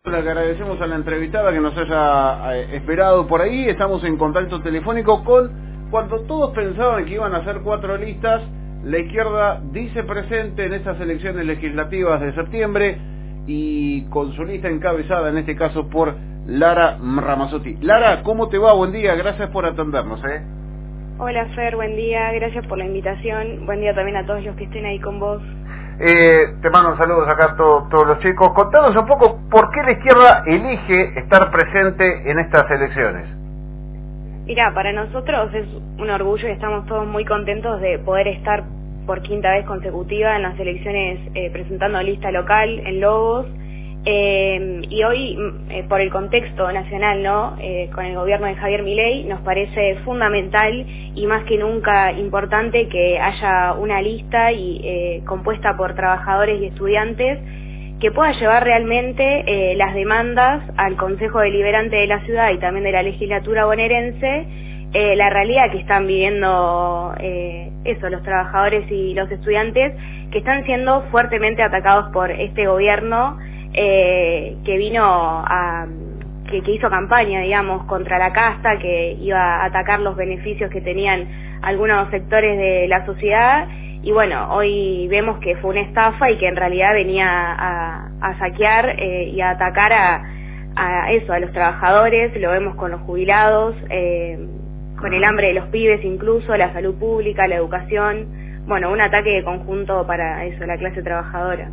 Le agradecemos a la entrevistada que nos haya esperado por ahí. Estamos en contacto telefónico con cuando todos pensaban que iban a ser 4 listas. La izquierda dice presente en estas elecciones legislativas de septiembre y con su lista encabezada en este caso por Lara Ramazzotti. Lara, ¿cómo te va? Buen día, gracias por atendernos. Hola Fer, buen día, gracias por la invitación. Buen día también a todos los que estén ahí con vos. Te mando saludos acá a todos los chicos. Contanos un poco por qué la izquierda elige estar presente en estas elecciones. Mirá, para nosotros es un orgullo y estamos todos muy contentos de poder estar por quinta vez consecutiva en las elecciones presentando lista local en Lobos. Y hoy, por el contexto nacional, ¿no? Con el gobierno de Javier Milei, nos parece fundamental y más que nunca importante que haya una lista compuesta por trabajadores y estudiantes que pueda llevar realmente las demandas al Consejo Deliberante de la ciudad y también de la legislatura bonaerense, la realidad que están viviendo los trabajadores y los estudiantes que están siendo fuertemente atacados por este gobierno que vino que hizo campaña, digamos, contra la casta, que iba a atacar los beneficios que tenían algunos sectores de la sociedad, y bueno, hoy vemos que fue una estafa y que en realidad venía a saquear y a atacar a los trabajadores. Lo vemos con los jubilados, con el hambre de los pibes incluso, la salud pública, la educación, bueno, un ataque conjunto para la clase trabajadora.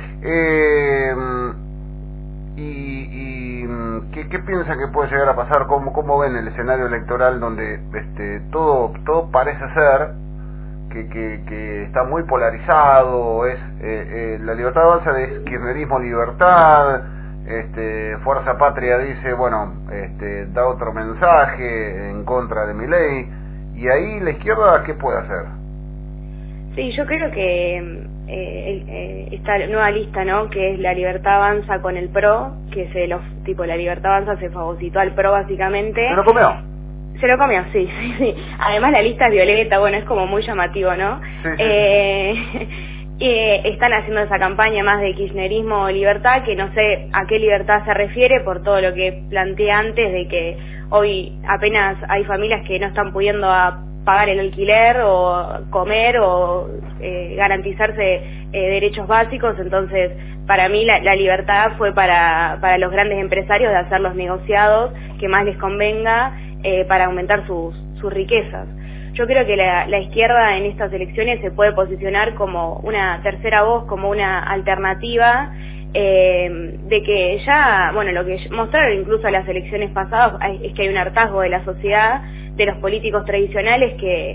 ¿Qué piensan que puede llegar a pasar? ¿Cómo ven el escenario electoral donde todo parece ser que está muy polarizado? La Libertad Avanza es kirchnerismo libertad, Fuerza Patria dice, da otro mensaje en contra de Milei, y ahí la izquierda, ¿qué puede hacer? Sí, yo creo que esta nueva lista, ¿no? Que es la Libertad Avanza con el PRO, que la Libertad Avanza se fagocitó al PRO básicamente. ¿Se lo comió? Se lo comió, sí. Además la lista es violeta, bueno, es como muy llamativo, ¿no? Sí. Están haciendo esa campaña más de kirchnerismo o libertad, que no sé a qué libertad se refiere por todo lo que planteé antes, de que hoy apenas hay familias que no están pudiendo pagar el alquiler o comer o garantizarse derechos básicos. Entonces para mí la libertad fue para los grandes empresarios de hacer los negociados que más les convenga para aumentar sus riquezas. Yo creo que la izquierda en estas elecciones se puede posicionar como una tercera voz, como una alternativa, de que ya, lo que mostraron incluso las elecciones pasadas es que hay un hartazgo de la sociedad, de los políticos tradicionales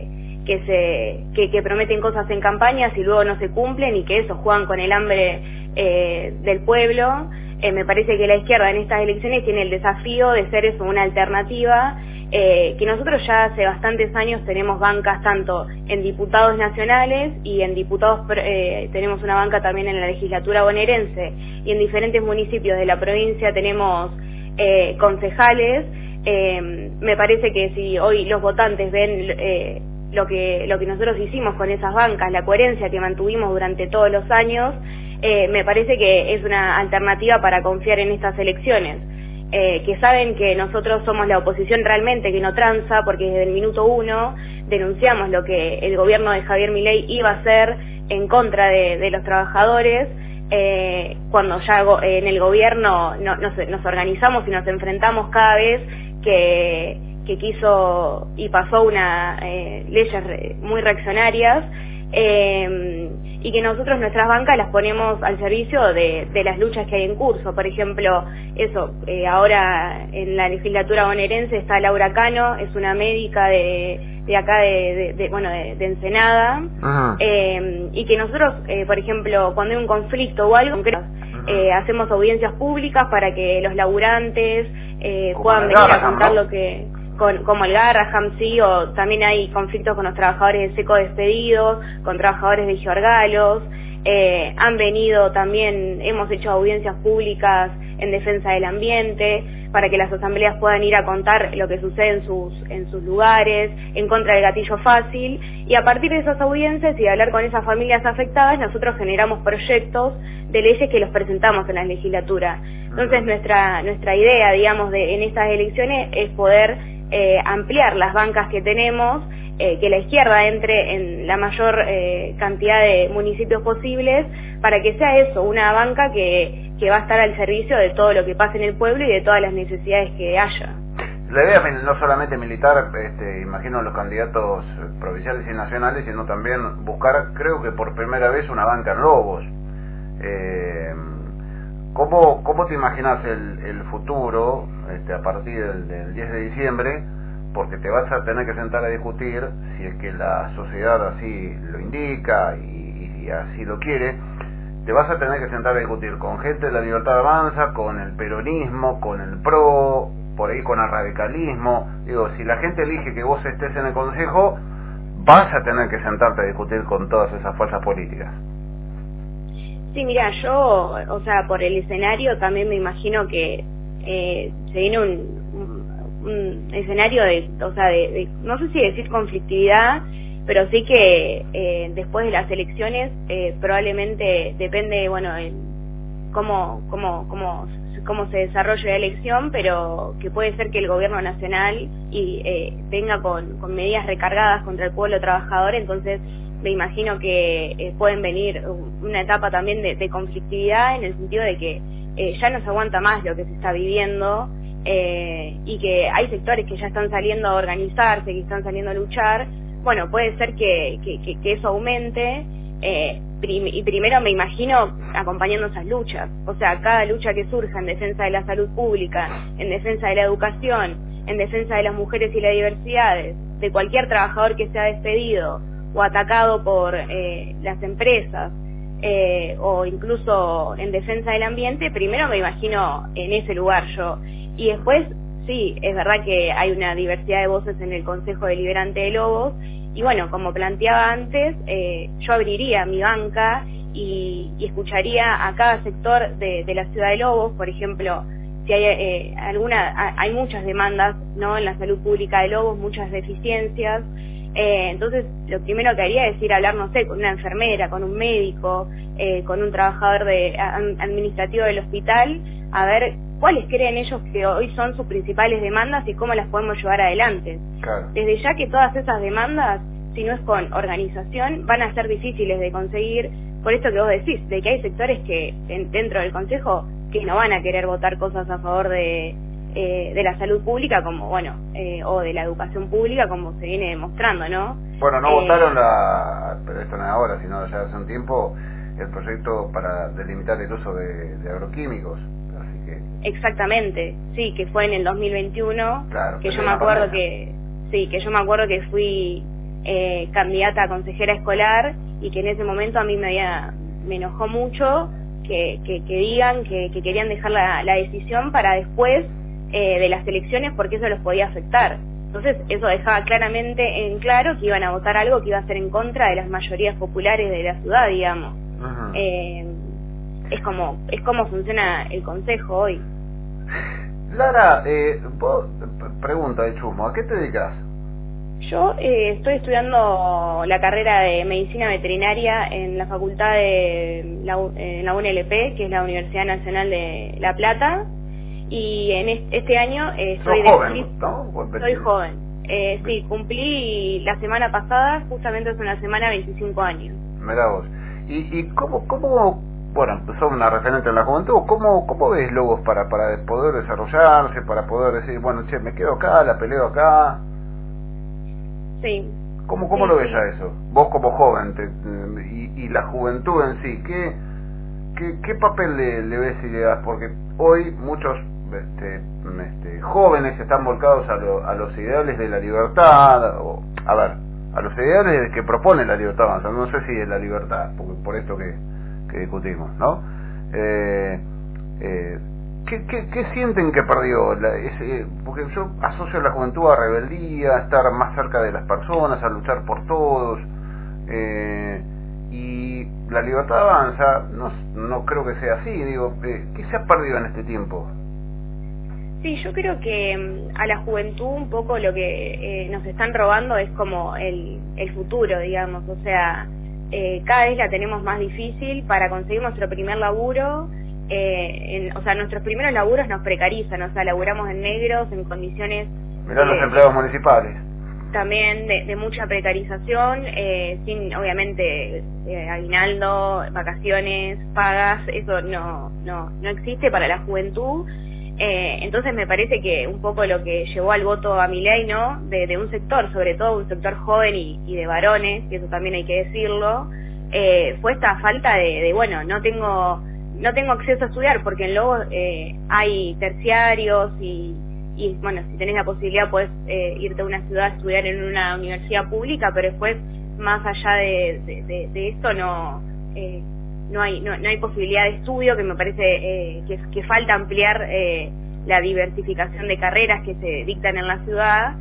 que prometen cosas en campañas y luego no se cumplen, y que eso juegan con el hambre del pueblo. Me parece que la izquierda en estas elecciones tiene el desafío de ser una alternativa, que nosotros ya hace bastantes años tenemos bancas tanto en diputados nacionales y en diputados, tenemos una banca también en la legislatura bonaerense, y en diferentes municipios de la provincia tenemos concejales. Me parece que si hoy los votantes ven lo que nosotros hicimos con esas bancas, la coherencia que mantuvimos durante todos los años, me parece que es una alternativa para confiar en estas elecciones, que saben que nosotros somos la oposición realmente, que no tranza, porque desde el minuto 1 denunciamos lo que el gobierno de Javier Milei iba a hacer en contra de los trabajadores. Cuando ya en el gobierno nos organizamos y nos enfrentamos cada vez que quiso y pasó leyes muy reaccionarias, y que nosotros nuestras bancas las ponemos al servicio de las luchas que hay en curso. Por ejemplo, ahora en la legislatura bonaerense está Laura Cano, es una médica de acá de Ensenada, y que nosotros, por ejemplo, cuando hay un conflicto o algo, hacemos audiencias públicas para que los laburantes puedan venir a contar lo que... como el Garraham, sí, o también hay conflictos con los trabajadores de Seco despedidos, con trabajadores de Giorgalos, Han venido también, hemos hecho audiencias públicas en defensa del ambiente, para que las asambleas puedan ir a contar lo que sucede en sus lugares, en contra del gatillo fácil, y a partir de esas audiencias y de hablar con esas familias afectadas, nosotros generamos proyectos de leyes que los presentamos en la legislatura. Entonces nuestra idea, digamos, en estas elecciones es poder ampliar las bancas que tenemos, que la izquierda entre en la mayor cantidad de municipios posibles, para que sea eso, una banca que va a estar al servicio de todo lo que pasa en el pueblo y de todas las necesidades que haya. La idea no solamente militar, imagino los candidatos provinciales y nacionales, sino también buscar, creo que por primera vez, una banca en Lobos. ¿Cómo te imaginas el futuro a partir del 10 de diciembre? Porque te vas a tener que sentar a discutir, si es que la sociedad así lo indica y así lo quiere, te vas a tener que sentar a discutir con gente de la Libertad Avanza, con el peronismo, con el PRO, por ahí con el radicalismo. Digo, si la gente elige que vos estés en el Consejo, vas a tener que sentarte a discutir con todas esas fuerzas políticas. Sí, mira, yo, o sea, por el escenario también me imagino que se viene un escenario de no sé si decir conflictividad, pero sí que después de las elecciones probablemente depende, bueno, cómo se desarrolle la elección, pero que puede ser que el gobierno nacional venga con medidas recargadas contra el pueblo trabajador. Entonces me imagino que pueden venir una etapa también de conflictividad, en el sentido de que ya no se aguanta más lo que se está viviendo, y que hay sectores que ya están saliendo a organizarse, que están saliendo a luchar. Bueno, puede ser que eso aumente, y primero me imagino acompañando esas luchas. O sea, cada lucha que surja en defensa de la salud pública, en defensa de la educación, en defensa de las mujeres y las diversidades, de cualquier trabajador que sea despedido o atacado por las empresas, o incluso en defensa del ambiente, primero me imagino en ese lugar yo. Y después, sí, es verdad que hay una diversidad de voces en el Consejo Deliberante de Lobos, y bueno, como planteaba antes, yo abriría mi banca y escucharía a cada sector de la ciudad de Lobos. Por ejemplo, si hay hay muchas demandas, ¿no?, en la salud pública de Lobos, muchas deficiencias. Entonces lo primero que haría es ir a hablar, no sé, con una enfermera, con un médico, con un trabajador administrativo del hospital, a ver cuáles creen ellos que hoy son sus principales demandas y cómo las podemos llevar adelante. Claro. Desde ya que todas esas demandas, si no es con organización, van a ser difíciles de conseguir, por esto que vos decís, de que hay sectores que dentro del Consejo que no van a querer votar cosas a favor de la salud pública, como bueno, o de la educación pública, como se viene demostrando, ¿no? Bueno, no votaron pero esto no es ahora, sino ya hace un tiempo, el proyecto para delimitar el uso de agroquímicos, así que... Exactamente, sí, que fue en el 2021, claro, que yo me acuerdo que fui candidata a consejera escolar, y que en ese momento a mí me enojó mucho que digan que querían dejar la decisión para después de las elecciones, porque eso los podía afectar. Entonces eso dejaba claramente en claro que iban a votar algo que iba a ser en contra de las mayorías populares de la ciudad, digamos. Uh-huh. Es como funciona el Consejo hoy. Lara, vos, pregunta de chusmo, ¿a qué te dedicas? Yo estoy estudiando la carrera de Medicina Veterinaria en la facultad de la UNLP, que es la Universidad Nacional de La Plata, y en este año soy joven, ¿no? Soy joven. Sí, cumplí la semana pasada, justamente hace una semana, 25 años. Mirá vos. ¿Y cómo, bueno, sos una referente en la juventud, ¿cómo ves Lobos para poder desarrollarse, para poder decir, bueno, che, me quedo acá, la peleo acá? Sí. ¿Cómo sí, lo ves a eso? Vos como joven y la juventud en sí, ¿qué papel le ves y le das? Porque hoy muchos jóvenes están volcados a los ideales de la libertad, a los ideales que propone la libertad, o sea, no sé si es la libertad, por esto que discutimos, ¿no? ¿Qué sienten que perdió? Porque yo asocio la juventud a rebeldía, a estar más cerca de las personas, a luchar por todos, y la libertad avanza, no creo que sea así. Digo, ¿qué se ha perdido en este tiempo? Sí, yo creo que a la juventud un poco lo que nos están robando es como el futuro, digamos, o sea, cada vez la tenemos más difícil para conseguir nuestro primer laburo, o sea, nuestros primeros laburos nos precarizan, o sea, laburamos en negros, en condiciones... Mirá los empleados municipales. También de mucha precarización, sin, obviamente, aguinaldo, vacaciones, pagas, eso no existe para la juventud. Entonces me parece que un poco lo que llevó al voto a Milei, ¿no? De un sector, sobre todo un sector joven y de varones, y eso también hay que decirlo, fue esta falta de bueno, no tengo acceso a estudiar, porque en Lobos hay terciarios y bueno, si tenés la posibilidad podés irte a una ciudad a estudiar en una universidad pública, pero después, más allá de esto, no hay posibilidad de estudio, que me parece que falta ampliar la diversificación de carreras que se dictan en la ciudad.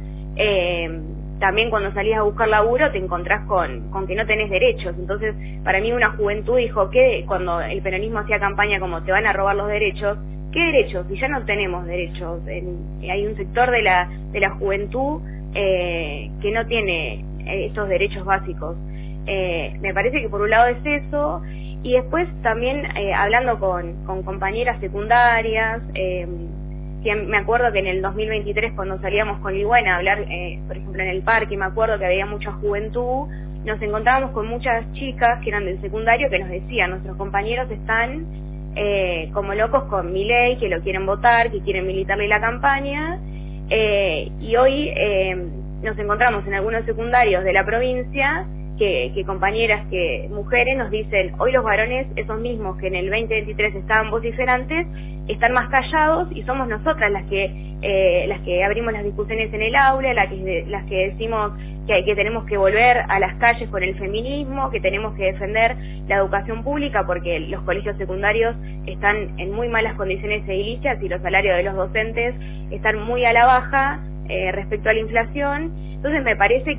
También cuando salís a buscar laburo te encontrás con que no tenés derechos. Entonces, para mí una juventud dijo que cuando el peronismo hacía campaña como te van a robar los derechos, ¿qué derechos? Si ya no tenemos derechos. Hay un sector de la juventud que no tiene estos derechos básicos. Me parece que por un lado es eso, y después también hablando con compañeras secundarias, que me acuerdo que en el 2023 cuando salíamos con Ligüena a hablar, por ejemplo en el parque, me acuerdo que había mucha juventud, nos encontrábamos con muchas chicas que eran del secundario que nos decían, nuestros compañeros están como locos con Milei, que lo quieren votar, que quieren militarle la campaña, y hoy nos encontramos en algunos secundarios de la provincia que compañeras, que mujeres nos dicen, hoy los varones, esos mismos que en el 2023 estaban vociferantes, están más callados, y somos nosotras las que abrimos las discusiones en el aula, las que decimos que tenemos que volver a las calles con el feminismo, que tenemos que defender la educación pública porque los colegios secundarios están en muy malas condiciones edilicias y los salarios de los docentes están muy a la baja respecto a la inflación. Entonces me parece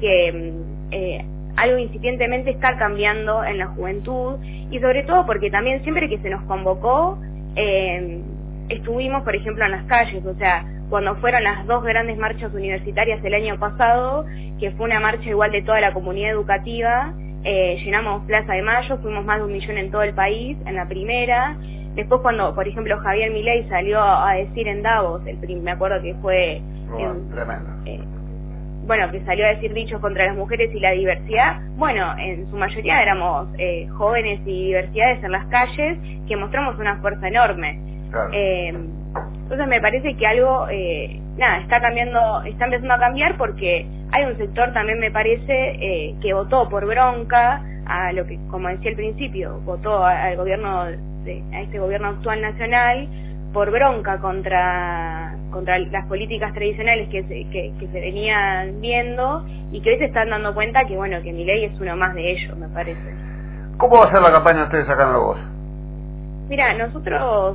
que algo incipientemente está cambiando en la juventud, y sobre todo porque también siempre que se nos convocó estuvimos, por ejemplo, en las calles, o sea, cuando fueron las 2 grandes marchas universitarias el año pasado, que fue una marcha igual de toda la comunidad educativa, llenamos Plaza de Mayo, fuimos más de 1 millón en todo el país, en la primera. Después cuando, por ejemplo, Javier Milei salió a decir en Davos, me acuerdo que fue... tremendo. Bueno, que salió a decir dichos contra las mujeres y la diversidad, bueno, en su mayoría éramos jóvenes y diversidades en las calles, que mostramos una fuerza enorme. Claro. Entonces me parece que algo, está empezando a cambiar, porque hay un sector también, me parece, que votó por bronca a lo que, como decía al principio, votó al gobierno, a este gobierno actual nacional, por bronca contra las políticas tradicionales que se venían viendo, y que hoy se están dando cuenta que, bueno, que Milei es uno más de ellos, me parece. ¿Cómo va a ser la campaña de ustedes acá en Lobos? Mira, nosotros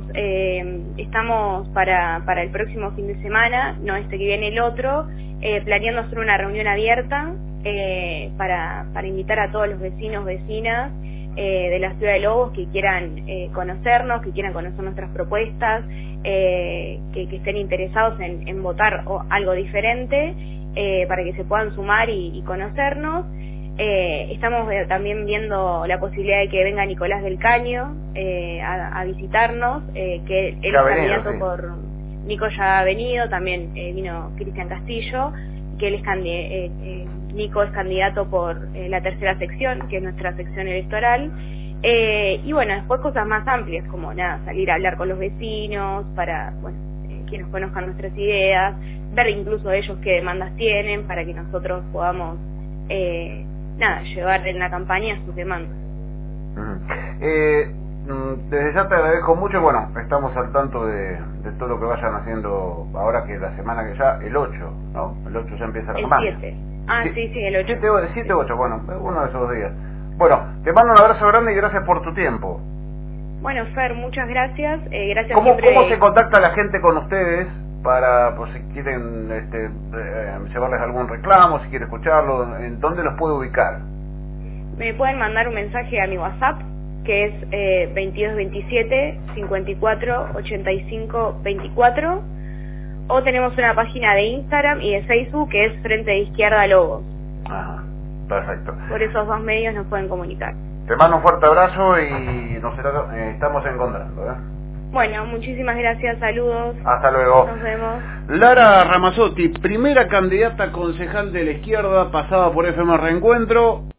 estamos para el próximo fin de semana, no este que viene, el otro, planeando hacer una reunión abierta para invitar a todos los vecinos, vecinas de la ciudad de Lobos que quieran conocernos, que quieran conocer nuestras propuestas, que estén interesados en votar algo diferente, para que se puedan sumar y conocernos. Estamos también viendo la posibilidad de que venga Nicolás del Caño a visitarnos, que él es candidato, sí. Por Nico ya ha venido, también vino Cristian Castillo, que él es Nico es candidato por la tercera sección, que es nuestra sección electoral, y bueno, después cosas más amplias, como salir a hablar con los vecinos, para que nos conozcan nuestras ideas, ver incluso ellos qué demandas tienen, para que nosotros podamos llevar en la campaña sus demandas. Desde ya te agradezco mucho, bueno, estamos al tanto de todo lo que vayan haciendo ahora, que la semana que ya, el 8, ¿no? El 8 ya empieza la campaña. El 7. Sí, el 8. 7 o 8, bueno, uno de esos días. Bueno, te mando un abrazo grande y gracias por tu tiempo. Bueno, Fer, muchas gracias. Gracias. ¿Cómo se contacta la gente con ustedes para, pues, si quieren llevarles algún reclamo, si quieren escucharlo, en dónde los puedo ubicar? Me pueden mandar un mensaje a mi WhatsApp, que es 2227 54 85 24, o tenemos una página de Instagram y de Facebook que es Frente de Izquierda Lobos. Ajá, perfecto. Por esos dos medios nos pueden comunicar. Te mando un fuerte abrazo y nos estamos encontrando, ¿eh? Bueno, muchísimas gracias, saludos. Hasta luego. Nos vemos. Lara Ramazzotti, primera candidata concejal de la izquierda, pasada por FM Reencuentro.